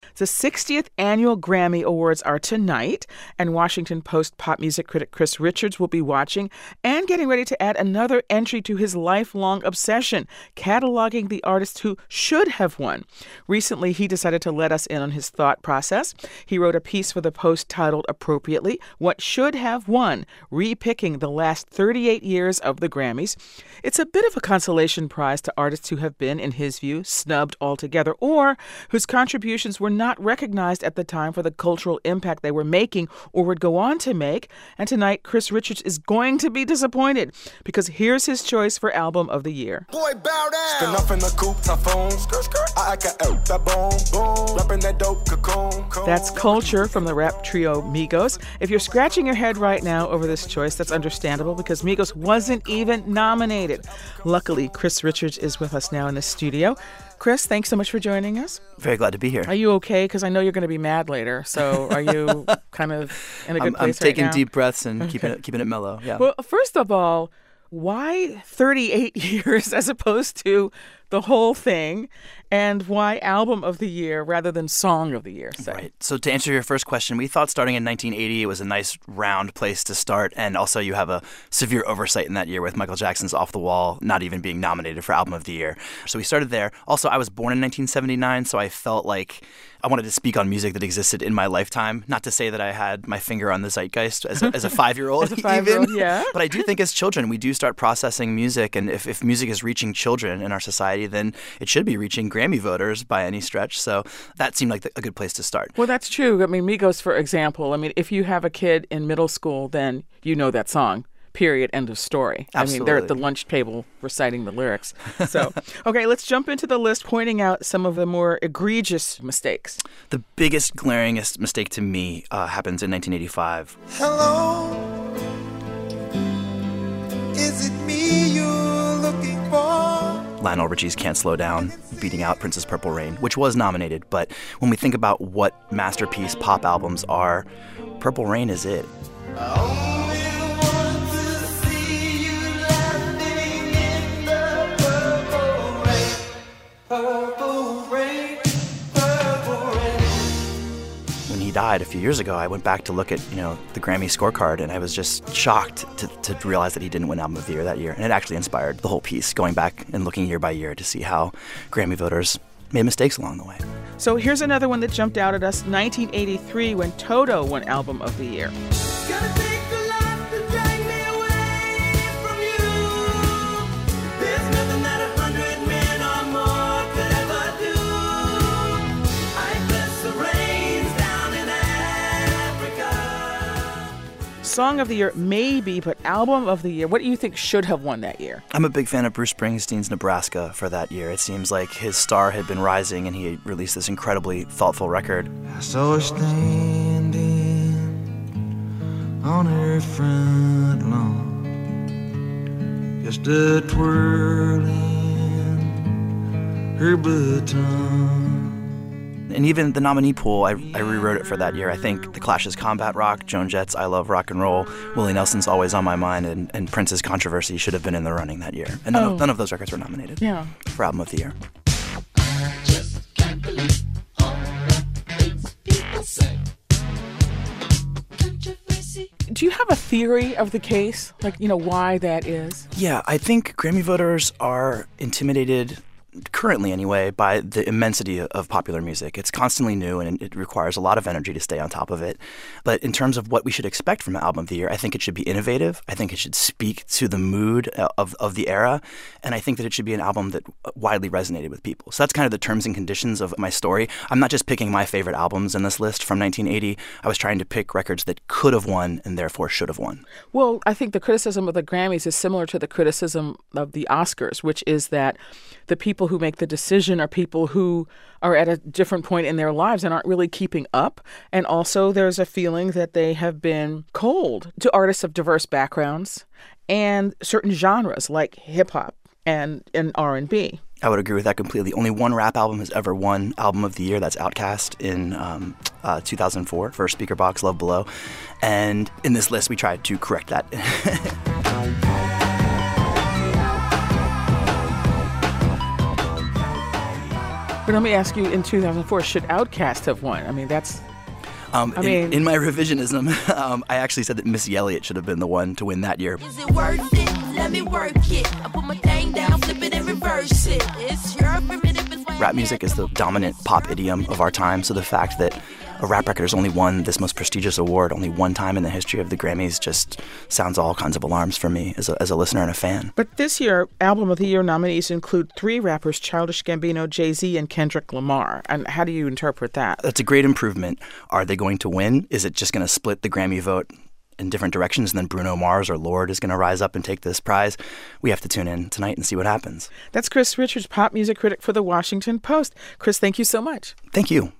The 60th Annual Grammy Awards are tonight, and Washington Post pop music critic Chris Richards will be watching and getting ready to add another entry to his lifelong obsession, cataloging the artists who should have won. Recently, he decided to let us in on his thought process. He wrote a piece for the Post titled appropriately, What Should Have Won, repicking the last 38 years of the Grammys. It's a bit of a consolation prize to artists who have been, in his view, snubbed altogether, or whose contributions were not recognized at the time for the cultural impact they were making or would go on to make. And tonight, Chris Richards is going to be disappointed, because here's his choice for Album of the Year. Boy, bow down. Spin up in the coupe, typhoon. I can out that boom, rapping that dope cocoon. That's Culture from the rap trio Migos. If you're scratching your head right now over this choice, that's understandable, because Migos wasn't even nominated. Luckily, Chris Richards is with us now in the studio. Chris, thanks so much for joining us. Very glad to be here. Are you okay? Because I know you're going to be mad later. So are you kind of in a good place I'm taking right now? deep breaths and keeping it mellow. Yeah. Well, first of all, why 38 years as opposed to the whole thing? And why Album of the Year rather than Song of the Year, say? Right. So to answer your first question, we thought starting in 1980 it was a nice round place to start. And also you have a severe oversight in that year with Michael Jackson's Off the Wall not even being nominated for Album of the Year. So we started there. Also, I was born in 1979, so I felt like I wanted to speak on music that existed in my lifetime. Not to say that I had my finger on the zeitgeist as a 5-year-old. As a 5-year-old, yeah. But I do think as children, we do start processing music. And if music is reaching children in our society, then it should be reaching Grammy voters by any stretch. So that seemed like a good place to start. Well, that's true. I mean, Migos, for example, I mean, if you have a kid in middle school, then you know that song. Period. End of story. Absolutely. I mean, they're at the lunch table reciting the lyrics. So, okay, let's jump into the list, pointing out some of the more egregious mistakes. The biggest, glaringest mistake to me happens in 1985. Hello, is it me you're looking for? Lionel Richie's Can't Slow Down, beating out Prince's Purple Rain, which was nominated. But when we think about what masterpiece pop albums are, Purple Rain is it. When he died a few years ago, I went back to look at, the Grammy scorecard, and I was just shocked to realize that he didn't win Album of the Year that year. And it actually inspired the whole piece, going back and looking year by year to see how Grammy voters made mistakes along the way. So here's another one that jumped out at us, 1983, when Toto won Album of the Year. Song of the Year, maybe, but Album of the Year, what do you think should have won that year? I'm a big fan of Bruce Springsteen's Nebraska for that year. It seems like his star had been rising, and he released this incredibly thoughtful record. I saw her standing on her front lawn, just a twirling her baton. And even the nominee pool, I rewrote it for that year. I think The Clash's Combat Rock, Joan Jett's I Love Rock and Roll, Willie Nelson's Always on My Mind, and Prince's Controversy should have been in the running that year. And none of those records were nominated for Album of the Year. I just can't believe all the things people say. Controversy. Do you have a theory of the case? Like, why that is? Yeah, I think Grammy voters are intimidated, currently anyway, by the immensity of popular music. It's constantly new, and it requires a lot of energy to stay on top of it. But in terms of what we should expect from an Album of the Year, I think it should be innovative. I think it should speak to the mood of the era. And I think that it should be an album that widely resonated with people. So that's kind of the terms and conditions of my story. I'm not just picking my favorite albums in this list from 1980. I was trying to pick records that could have won and therefore should have won. Well, I think the criticism of the Grammys is similar to the criticism of the Oscars, which is that the people who make the decision are people who are at a different point in their lives and aren't really keeping up. And also there's a feeling that they have been cold to artists of diverse backgrounds and certain genres like hip hop and R&B. I would agree with that completely. Only one rap album has ever won Album of the Year. That's Outkast in 2004 for Speaker Box, Love Below. And in this list, we tried to correct that. But let me ask you, in 2004, should Outkast have won? I mean, that's... in my revisionism, I actually said that Missy Elliott should have been the one to win that year. Is it worth it? Let me work it. I put my thing down, flip it and reverse it. It's your primitive. Rap music is the dominant pop idiom of our time, so the fact that a rap record has only won this most prestigious award only one time in the history of the Grammys just sounds all kinds of alarms for me as a listener and a fan. But this year, Album of the Year nominees include 3 rappers, Childish Gambino, Jay-Z, and Kendrick Lamar. And how do you interpret that? That's a great improvement. Are they going to win? Is it just going to split the Grammy vote in different directions, and then Bruno Mars or Lorde is going to rise up and take this prize? We have to tune in tonight and see what happens. That's Chris Richards, pop music critic for The Washington Post. Chris, thank you so much. Thank you.